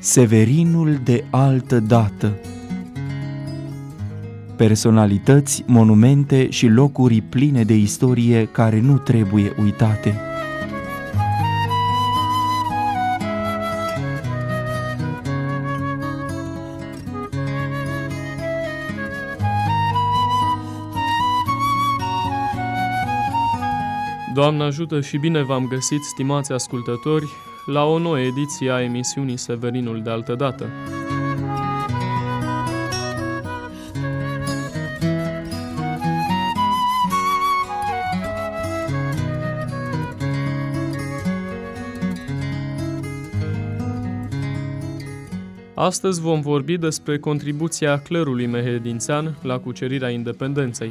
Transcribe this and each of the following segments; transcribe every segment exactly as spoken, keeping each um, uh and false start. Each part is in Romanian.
Severinul de altă dată. Personalități, monumente și locuri pline de istorie care nu trebuie uitate. Doamne ajută și bine v-am găsit, stimați ascultători, la o nouă ediție a emisiunii Severinul de altă dată. Astăzi vom vorbi despre contribuția clerului mehedințean la cucerirea independenței.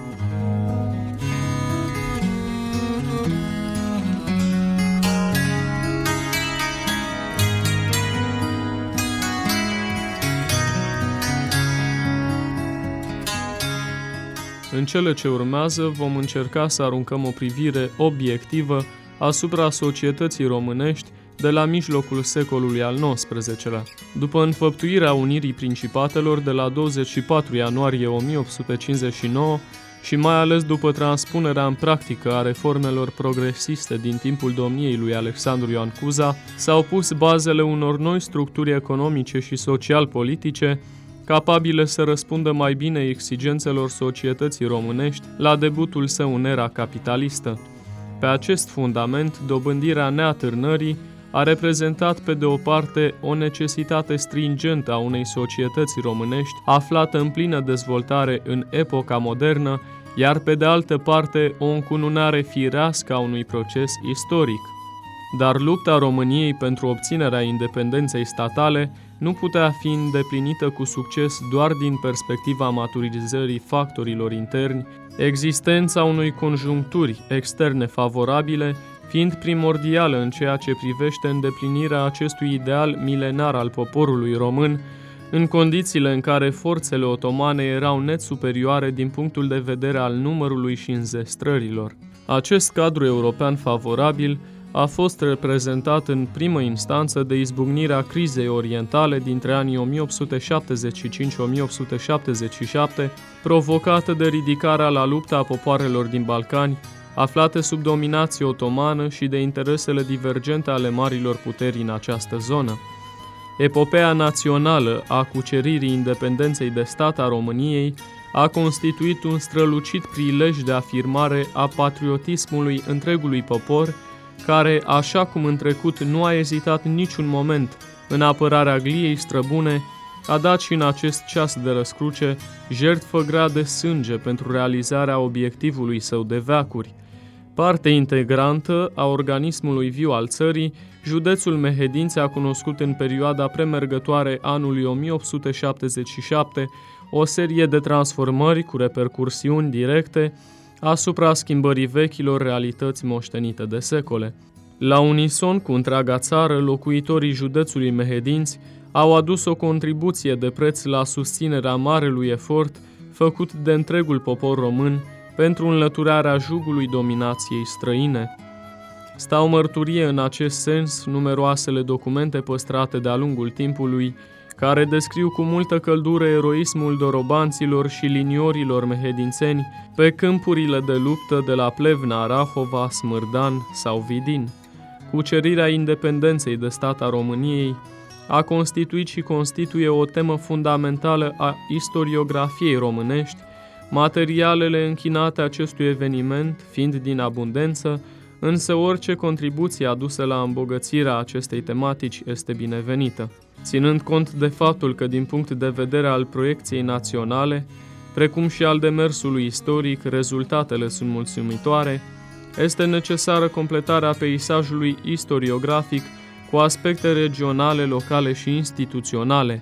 În cele ce urmează vom încerca să aruncăm o privire obiectivă asupra societății românești de la mijlocul secolului al nouăsprezecelea. După înfăptuirea unirii principatelor de la douăzeci și patru ianuarie o mie opt sute cincizeci și nouă și mai ales după transpunerea în practică a reformelor progresiste din timpul domniei lui Alexandru Ioan Cuza, s-au pus bazele unor noi structuri economice și social-politice capabile să răspundă mai bine exigențelor societății românești la debutul său în era capitalistă. Pe acest fundament, dobândirea neatârnării a reprezentat pe de o parte o necesitate stringentă a unei societăți românești aflată în plină dezvoltare în epoca modernă, iar pe de altă parte o încununare firească a unui proces istoric. Dar lupta României pentru obținerea independenței statale nu putea fi îndeplinită cu succes doar din perspectiva maturizării factorilor interni, existența unei conjuncturi externe favorabile fiind primordială în ceea ce privește îndeplinirea acestui ideal milenar al poporului român, în condițiile în care forțele otomane erau net superioare din punctul de vedere al numărului și înzestrărilor. Acest cadru european favorabil a fost reprezentat în primă instanță de izbucnirea crizei orientale dintre anii o mie opt sute șaptezeci și cinci - o mie opt sute șaptezeci și șapte, provocată de ridicarea la lupta a popoarelor din Balcani, aflate sub dominație otomană și de interesele divergente ale marilor puteri în această zonă. Epopeea națională a cuceririi independenței de stat a României a constituit un strălucit prilej de afirmare a patriotismului întregului popor, care, așa cum în trecut nu a ezitat niciun moment în apărarea gliei străbune, a dat și în acest ceas de răscruce jertfă grea de sânge pentru realizarea obiectivului său de veacuri. Parte integrantă a organismului viu al țării, județul Mehedinți a cunoscut în perioada premergătoare anului o mie opt sute șaptezeci și șapte o serie de transformări cu repercursiuni directe asupra schimbării vechilor realități moștenite de secole. La unison cu întreaga țară, locuitorii județului Mehedinți au adus o contribuție de preț la susținerea marelui efort făcut de întregul popor român pentru înlăturarea jugului dominației străine. Stau mărturie în acest sens numeroasele documente păstrate de-a lungul timpului, care descriu cu multă căldură eroismul dorobanților și liniorilor mehedințeni pe câmpurile de luptă de la Plevna, Rahova, Smârdan sau Vidin. Cucerirea independenței de stat a României a constituit și constituie o temă fundamentală a istoriografiei românești, materialele închinate acestui eveniment fiind din abundență, însă orice contribuție adusă la îmbogățirea acestei tematici este binevenită. Ținând cont de faptul că din punct de vedere al proiecției naționale, precum și al demersului istoric, rezultatele sunt mulțumitoare, este necesară completarea peisajului istoriografic cu aspecte regionale, locale și instituționale.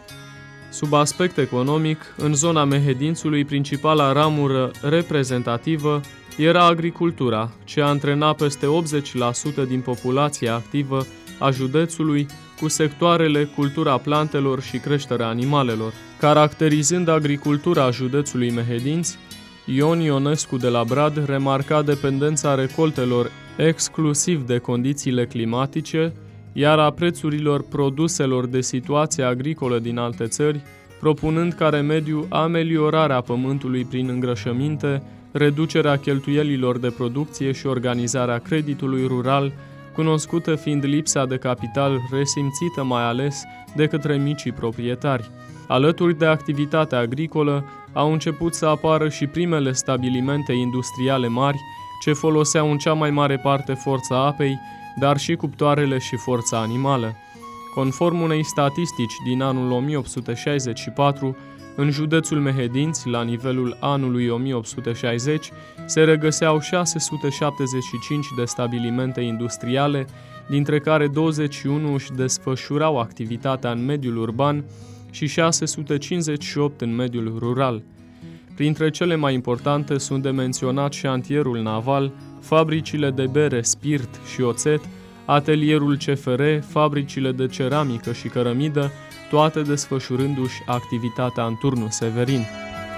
Sub aspect economic, în zona Mehedințului, principala ramură reprezentativă era agricultura, ce antrena peste optzeci la sută din populația activă a județului, cu sectoarele cultura plantelor și creșterea animalelor. Caracterizând agricultura județului Mehedinți, Ion Ionescu de la Brad remarca dependența recoltelor exclusiv de condițiile climatice, iar a prețurilor produselor de situație agricolă din alte țări, propunând ca remediu ameliorarea pământului prin îngrășăminte, reducerea cheltuielilor de producție și organizarea creditului rural, cunoscută fiind lipsa de capital resimțită mai ales de către micii proprietari. Alături de activitatea agricolă, au început să apară și primele stabilimente industriale mari, ce foloseau în cea mai mare parte forța apei, dar și cuptoarele și forța animală. Conform unei statistici din anul o mie opt sute șaizeci și patru, în județul Mehedinți, la nivelul anului o mie opt sute șaizeci, se regăseau șase sute șaptezeci și cinci de stabilimente industriale, dintre care douăzeci și unu își desfășurau activitatea în mediul urban și șase sute cincizeci și opt în mediul rural. Printre cele mai importante sunt de menționat șantierul naval, fabricile de bere, spirit și oțet, atelierul C F R, fabricile de ceramică și cărămidă, toate desfășurându-și activitatea în turnul Severin.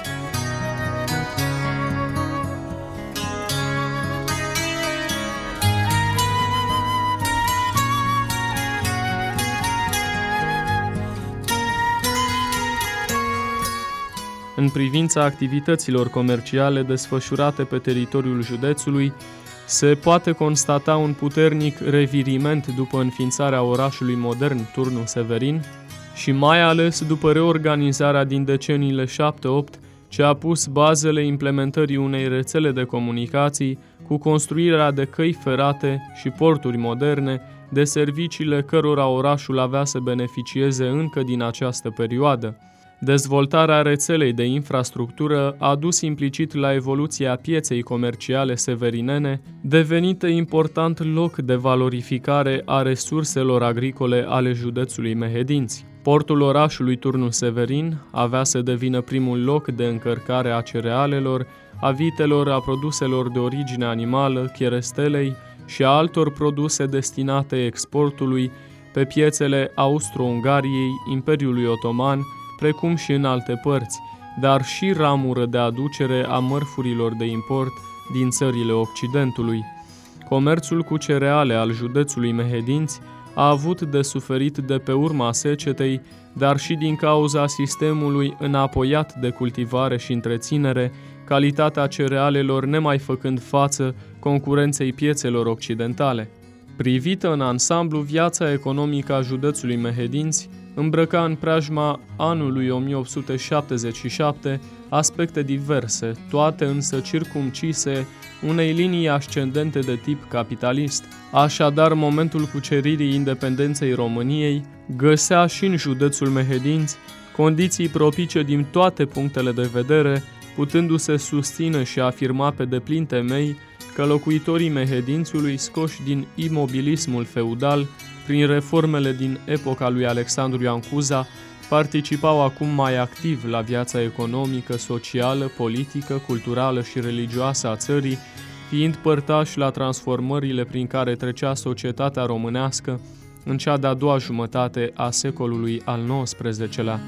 În privința activităților comerciale desfășurate pe teritoriul județului, se poate constata un puternic reviriment după înființarea orașului modern Turnul Severin și mai ales după reorganizarea din deceniile șapte opt, ce a pus bazele implementării unei rețele de comunicații cu construirea de căi ferate și porturi moderne, de serviciile cărora orașul avea să beneficieze încă din această perioadă. Dezvoltarea rețelei de infrastructură a dus implicit la evoluția pieței comerciale severinene, devenită important loc de valorificare a resurselor agricole ale județului Mehedinți. Portul orașului Turnul Severin avea să devină primul loc de încărcare a cerealelor, a vitelor, a produselor de origine animală, cherestelei și a altor produse destinate exportului pe piețele Austro-Ungariei, Imperiului Otoman, precum și în alte părți, dar și ramură de aducere a mărfurilor de import din țările Occidentului. Comerțul cu cereale al județului Mehedinți a avut de suferit de pe urma secetei, dar și din cauza sistemului înapoiat de cultivare și întreținere, calitatea cerealelor nemai făcând față concurenței piețelor occidentale. Privită în ansamblu, viața economică a județului Mehedinți îmbrăca în preajma anului o mie opt sute șaptezeci și șapte aspecte diverse, toate însă circumcise unei linii ascendente de tip capitalist. Așadar, momentul cuceririi independenței României găsea și în județul Mehedinți condiții propice din toate punctele de vedere, putându-se susține și afirma pe deplin temei că locuitorii Mehedințiului, scoși din imobilismul feudal prin reformele din epoca lui Alexandru Ioan Cuza, participau acum mai activ la viața economică, socială, politică, culturală și religioasă a țării, fiind părtași la transformările prin care trecea societatea românească în cea de-a doua jumătate a secolului al nouăsprezecelea.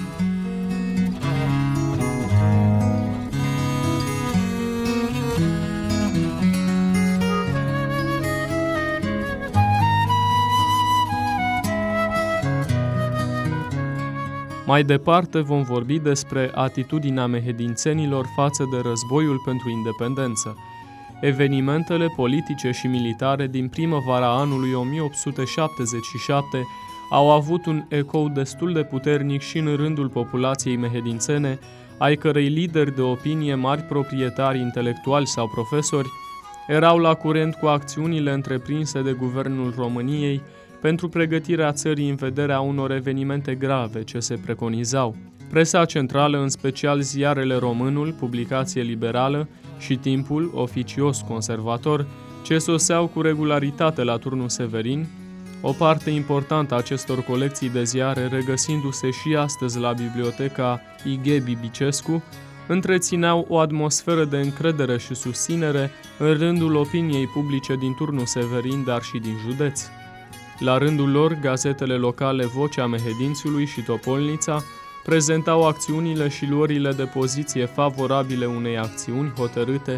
Mai departe vom vorbi despre atitudinea mehedințenilor față de războiul pentru independență. Evenimentele politice și militare din primăvara anului o mie opt sute șaptezeci și șapte au avut un ecou destul de puternic și în rândul populației mehedințene, ai cărei lideri de opinie, mari proprietari, intelectuali sau profesori, erau la curent cu acțiunile întreprinse de Guvernul României pentru pregătirea țării în vederea unor evenimente grave ce se preconizau. Presa centrală, în special ziarele Românul, publicație liberală, și Timpul, oficios conservator, ce soseau cu regularitate la Turnul Severin, o parte importantă a acestor colecții de ziare, regăsindu-se și astăzi la biblioteca I G Bibicescu, întrețineau o atmosferă de încredere și susținere în rândul opiniei publice din Turnul Severin, dar și din județ. La rândul lor, gazetele locale Vocea Mehedințiului și Topolnița prezentau acțiunile și luările de poziție favorabile unei acțiuni hotărâte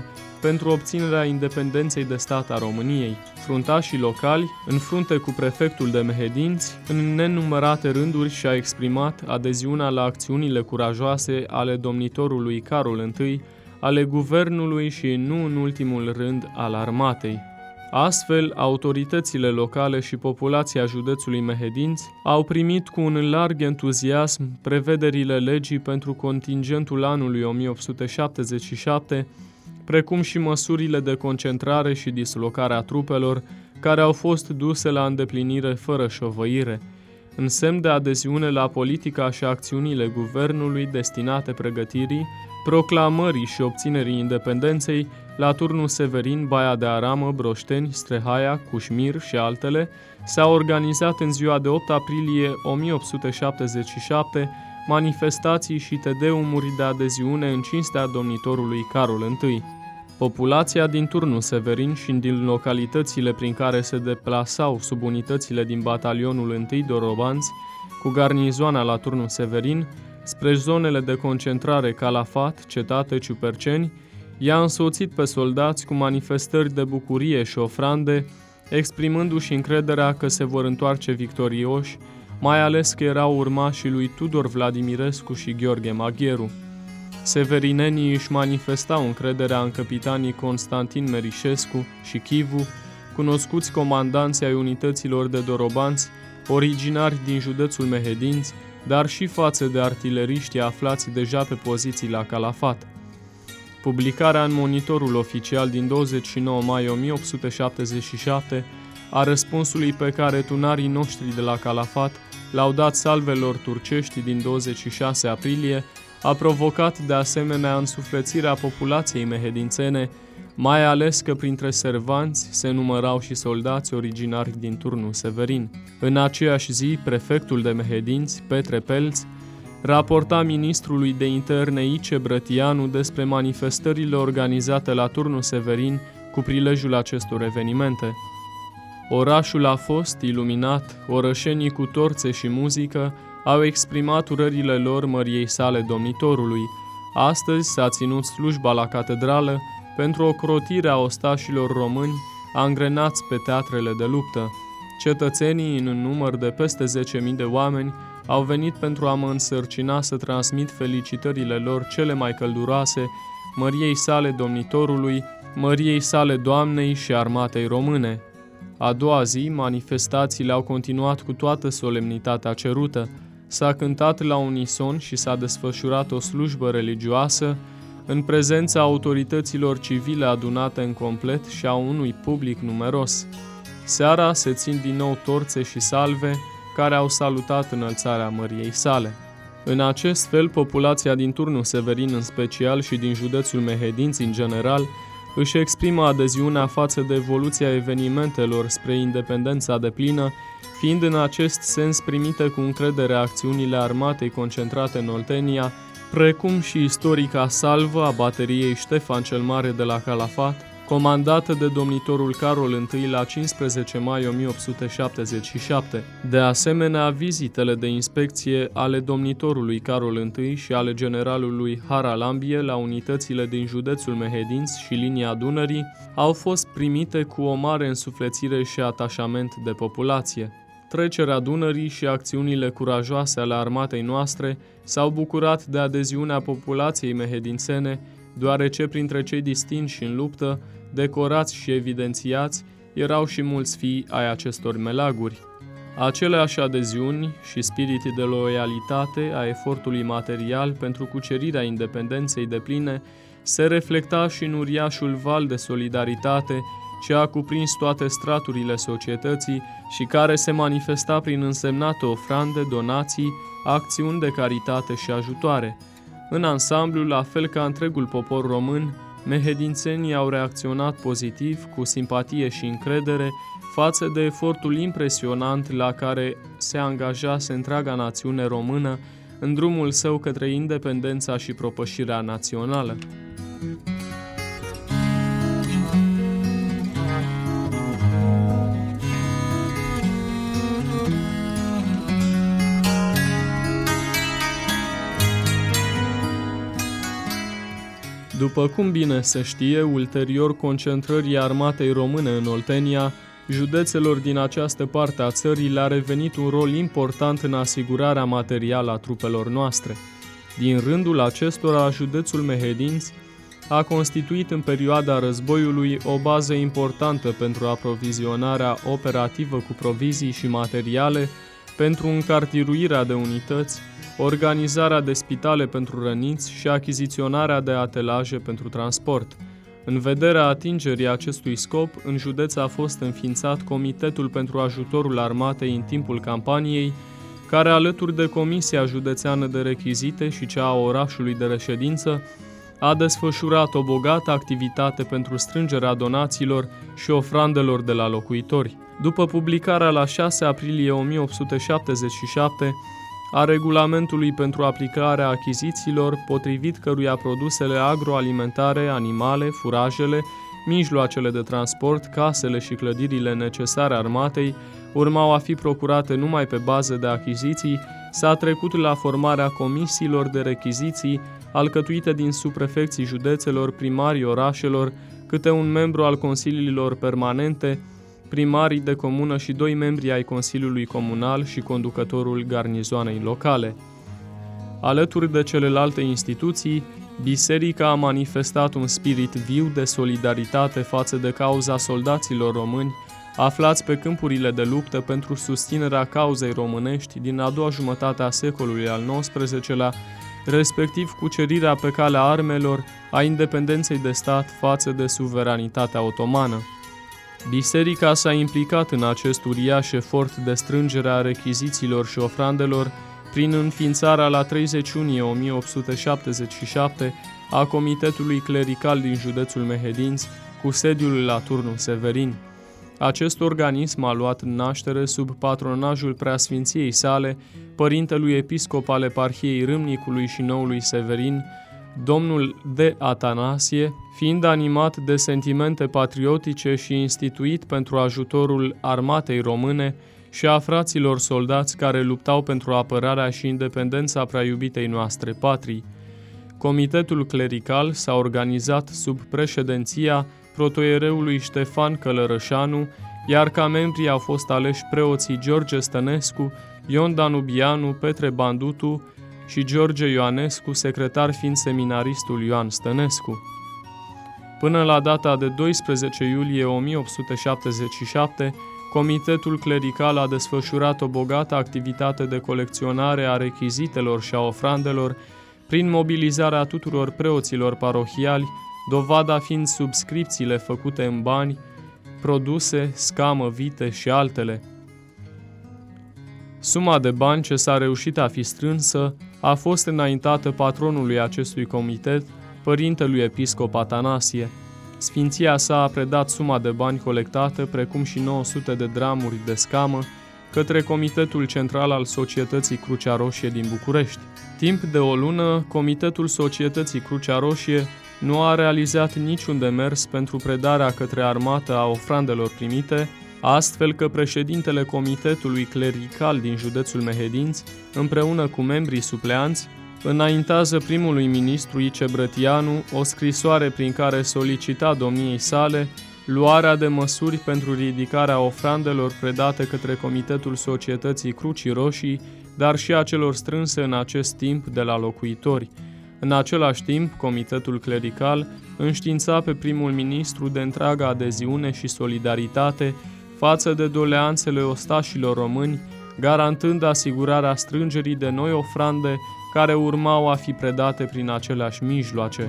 pentru obținerea independenței de stat a României. Fruntașii locali, în frunte cu prefectul de Mehedinți, în nenumărate rânduri și-a exprimat adeziunea la acțiunile curajoase ale domnitorului Carol I, ale guvernului și, nu în ultimul rând, al armatei. Astfel, autoritățile locale și populația județului Mehedinți au primit cu un larg entuziasm prevederile legii pentru contingentul anului o mie opt sute șaptezeci și șapte, precum și măsurile de concentrare și dislocare a trupelor, care au fost duse la îndeplinire fără șovăire, în semn de adeziune la politica și acțiunile guvernului destinate pregătirii, proclamării și obținerii independenței. La Turnul Severin, Baia de Aramă, Broșteni, Strehaia, Cușmir și altele, s-a organizat în ziua de opt aprilie o mie opt sute șaptezeci și șapte manifestații și tedeumuri de adeziune în cinstea domnitorului Carol I. Populația din Turnul Severin și din localitățile prin care se deplasau subunitățile din batalionul I Dorobanți, cu garnizoana la Turnul Severin, spre zonele de concentrare Calafat, Cetate, Ciuperceni, i-a însoțit pe soldați cu manifestări de bucurie și ofrande, exprimându-și încrederea că se vor întoarce victorioși, mai ales că erau urmașii lui Tudor Vladimirescu și Gheorghe Magheru. Severinenii își manifestau încrederea în capitanii Constantin Merișescu și Chivu, cunoscuți comandanți ai unităților de dorobanți, originari din județul Mehedinți, dar și față de artileriștii aflați deja pe poziții la Calafat. Publicarea în Monitorul Oficial din douăzeci și nouă mai o mie opt sute șaptezeci și șapte a răspunsului pe care tunarii noștri de la Calafat l-au dat salvelor turcești din douăzeci și șase aprilie, a provocat de asemenea însuflețirea populației mehedințene, mai ales că printre servanți se numărau și soldați originari din Turnul Severin. În aceeași zi, prefectul de Mehedinți, Petre Pelț, raporta ministrului de interne Ice Brătianu despre manifestările organizate la Turnul Severin cu prilejul acestor evenimente. Orașul a fost iluminat, orășenii cu torțe și muzică au exprimat urările lor măriei sale domnitorului. Astăzi s-a ținut slujba la catedrală pentru ocrotirea ostașilor români angrenați pe teatrele de luptă. Cetățenii, în număr de peste zece mii de oameni, au venit pentru a mă însărcina să transmit felicitările lor cele mai călduroase măriei sale domnitorului, măriei sale Doamnei și armatei române. A doua zi, manifestațiile au continuat cu toată solemnitatea cerută, s-a cântat la unison și s-a desfășurat o slujbă religioasă în prezența autorităților civile adunate în complet și a unui public numeros. Seara se țin din nou torțe și salve care au salutat înălțarea măriei sale. În acest fel, populația din Turnul Severin în special și din județul Mehedinți în general își exprimă adeziunea față de evoluția evenimentelor spre independența deplină, fiind în acest sens primite cu încredere acțiunile armatei concentrate în Oltenia, precum și istorica salvă a bateriei Ștefan cel Mare de la Calafat, comandată de domnitorul Carol I la cincisprezece mai o mie opt sute șaptezeci și șapte. De asemenea, vizitele de inspecție ale domnitorului Carol I și ale generalului Haralambie la unitățile din județul Mehedinți și linia Dunării au fost primite cu o mare însuflețire și atașament de populație. Trecerea Dunării și acțiunile curajoase ale armatei noastre s-au bucurat de adeziunea populației mehedințene, deoarece printre cei distinși în luptă, decorați și evidențiați, erau și mulți fii ai acestor melaguri. Aceleași adeziuni și spirit de loialitate a efortului material pentru cucerirea independenței depline se reflecta și în uriașul val de solidaritate ce a cuprins toate straturile societății și care se manifesta prin însemnate ofrande, donații, acțiuni de caritate și ajutoare. În ansamblu, la fel ca întregul popor român, mehedințenii au reacționat pozitiv, cu simpatie și încredere, față de efortul impresionant la care se angajase întreaga națiune română în drumul său către independența și propășirea națională. După cum bine se știe, ulterior concentrării armatei române în Oltenia, județelor din această parte a țării le-a revenit un rol important în asigurarea materială a trupelor noastre. Din rândul acestora, județul Mehedinți a constituit în perioada războiului o bază importantă pentru aprovizionarea operativă cu provizii și materiale, pentru încartiruirea de unități, organizarea de spitale pentru răniți și achiziționarea de atelaje pentru transport. În vederea atingerii acestui scop, în județ a fost înființat Comitetul pentru Ajutorul Armatei în timpul campaniei, care, alături de Comisia Județeană de Rechizite și cea a orașului de reședință, a desfășurat o bogată activitate pentru strângerea donațiilor și ofrandelor de la locuitori. După publicarea la șase aprilie o mie opt sute șaptezeci și șapte a regulamentului pentru aplicarea achizițiilor, potrivit căruia produsele agroalimentare, animale, furajele, mijloacele de transport, casele și clădirile necesare armatei urmau a fi procurate numai pe bază de achiziții, s-a trecut la formarea comisiilor de rechiziții, alcătuite din subprefecții județelor, primarii orașelor, câte un membru al consiliilor permanente, primarii de comună și doi membri ai Consiliului Comunal și conducătorul garnizoanei locale. Alături de celelalte instituții, biserica a manifestat un spirit viu de solidaritate față de cauza soldaților români aflați pe câmpurile de luptă pentru susținerea cauzei românești din a doua jumătate a secolului al nouăsprezecelea, respectiv cucerirea pe calea armelor a independenței de stat față de suveranitatea otomană. Biserica s-a implicat în acest uriaș efort de strângere a rechizițiilor și ofrandelor prin înființarea la treizeci iunie o mie opt sute șaptezeci și șapte a Comitetului Clerical din județul Mehedinți, cu sediul la Turnul Severin. Acest organism a luat naștere sub patronajul preasfinției sale, părintelui episcop al eparhiei Râmnicului și Noului Severin, domnul de Atanasie, fiind animat de sentimente patriotice și instituit pentru ajutorul armatei române și a fraților soldați care luptau pentru apărarea și independența preiubitei noastre patrii. Comitetul clerical s-a organizat sub președinția protoiereului Ștefan Călărășanu, iar ca membri au fost aleși preoții George Stănescu, Ion Danubianu, Petre Bandutu și George Ioanescu, secretar fiind seminaristul Ioan Stănescu. Până la data de doisprezece iulie o mie opt sute șaptezeci și șapte, Comitetul Clerical a desfășurat o bogată activitate de colecționare a rechizitelor și a ofrandelor prin mobilizarea tuturor preoților parohiali, dovada fiind subscripțiile făcute în bani, produse, scamă, vite și altele. Suma de bani ce s-a reușit a fi strânsă a fost înaintată patronului acestui comitet, părintelui episcop Atanasie. Sfinția sa a predat suma de bani colectată, precum și nouă sute de dramuri de scamă, către Comitetul Central al Societății Crucea Roșie din București. Timp de o lună, Comitetul Societății Crucea Roșie nu a realizat niciun demers pentru predarea către armată a ofrandelor primite, astfel că președintele Comitetului Clerical din județul Mehedinți, împreună cu membrii supleanți, înaintează primului ministru Ice Brătianu o scrisoare prin care solicita domniei sale luarea de măsuri pentru ridicarea ofrandelor predate către Comitetul Societății Crucii Roșii, dar și a celor strânse în acest timp de la locuitori. În același timp, Comitetul Clerical înștiința pe primul ministru de întreaga adeziune și solidaritate față de doleanțele ostașilor români, garantând asigurarea strângerii de noi ofrande care urmau a fi predate prin aceleași mijloace.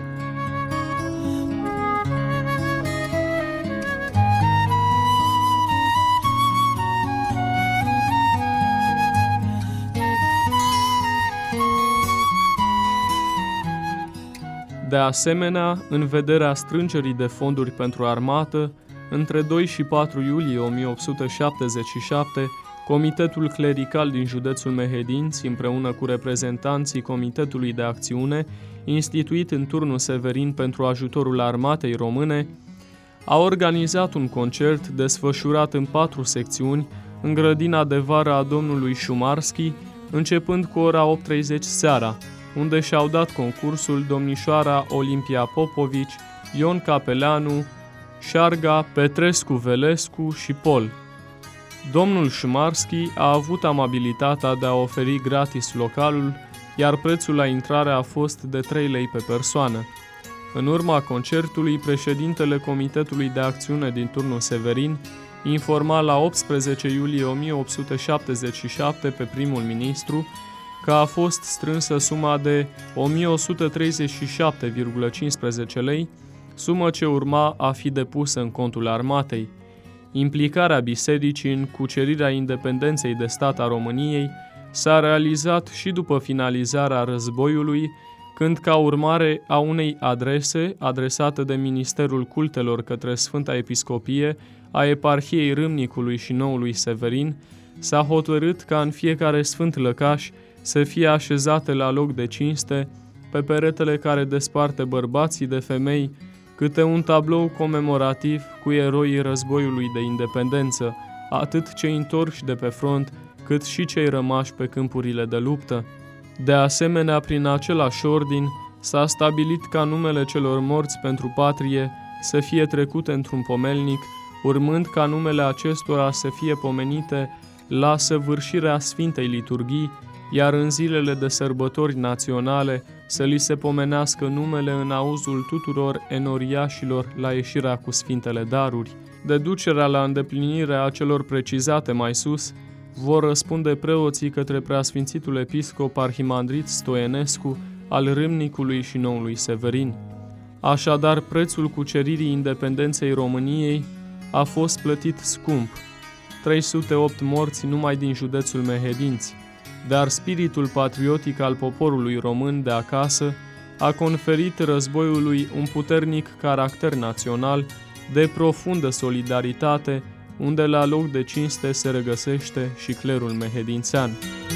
De asemenea, în vederea strângerii de fonduri pentru armată, între doi și patru iulie o mie opt sute șaptezeci și șapte, Comitetul Clerical din județul Mehedinți, împreună cu reprezentanții Comitetului de Acțiune, instituit în Turnul Severin pentru ajutorul armatei române, a organizat un concert desfășurat în patru secțiuni în grădina de vară a domnului Șumarski, începând cu ora opt și treizeci seara. unde și-au dat concursul domnișoara Olimpia Popovici, Ion Capeleanu, Șarga, Petrescu Velescu și Pol. Domnul Șumarski a avut amabilitatea de a oferi gratis localul, iar prețul la intrare a fost de trei lei pe persoană. În urma concertului, președintele Comitetului de Acțiune din turnul Severin informa la optsprezece iulie o mie opt sute șaptezeci și șapte pe primul ministru că a fost strânsă suma de o mie o sută treizeci și șapte virgulă cincisprezece lei, sumă ce urma a fi depusă în contul armatei. Implicarea bisericii în cucerirea independenței de stat a României s-a realizat și după finalizarea războiului, când, ca urmare a unei adrese adresate de Ministerul Cultelor către Sfânta Episcopie a Eparhiei Râmnicului și Noului Severin, s-a hotărât ca în fiecare sfânt lăcaș să fie așezate la loc de cinste, pe peretele care desparte bărbații de femei, câte un tablou comemorativ cu eroii războiului de independență, atât cei întorși de pe front, cât și cei rămași pe câmpurile de luptă. De asemenea, prin același ordin, s-a stabilit ca numele celor morți pentru patrie să fie trecute într-un pomelnic, urmând ca numele acestora să fie pomenite la săvârșirea Sfintei Liturghii, iar în zilele de sărbători naționale să li se pomenească numele în auzul tuturor enoriașilor la ieșirea cu Sfintele Daruri. De ducerea la îndeplinirea celor precizate mai sus, vor răspunde preoții către preasfințitul episcop Arhimandrit Stoienescu al Râmnicului și Noului Severin. Așadar, prețul cuceririi independenței României a fost plătit scump, trei sute opt morți numai din județul Mehedinți, dar spiritul patriotic al poporului român de acasă a conferit războiului un puternic caracter național de profundă solidaritate, unde la loc de cinste se regăsește și clerul mehedințean.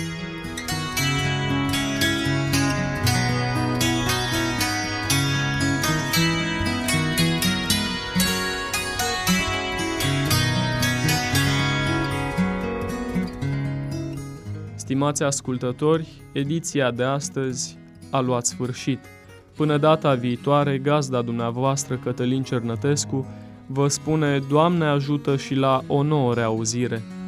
Stimați ascultători, ediția de astăzi a luat sfârșit. Până data viitoare, gazda dumneavoastră Cătălin Cernătescu vă spune Doamne ajută și la o nouă reauzire.